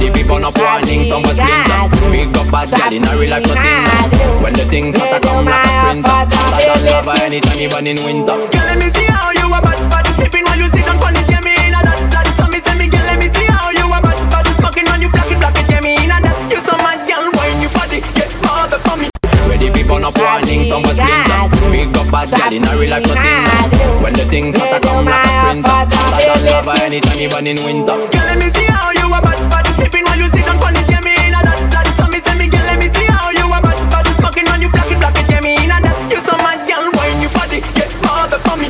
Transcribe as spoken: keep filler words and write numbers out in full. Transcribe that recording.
Ready people on a warning, some was splinter. Big up bad gal in a real life nothing. When the things hotter come like a sprinter. I don't love her anytime even in winter. Girl, let me see how you a bad, bad. Sipping while you sit on punish, get me in a that, that. So me say me, girl, let me see how you a bad, bad. Smoking when you black it, black it, get me in a that. You so mad, girl, wine your body, get more for me. Ready people on a warning, some was splinter. Big up bad gal in a real life nothing. When the things hotter come like a sprinter. I don't love her anytime even in winter.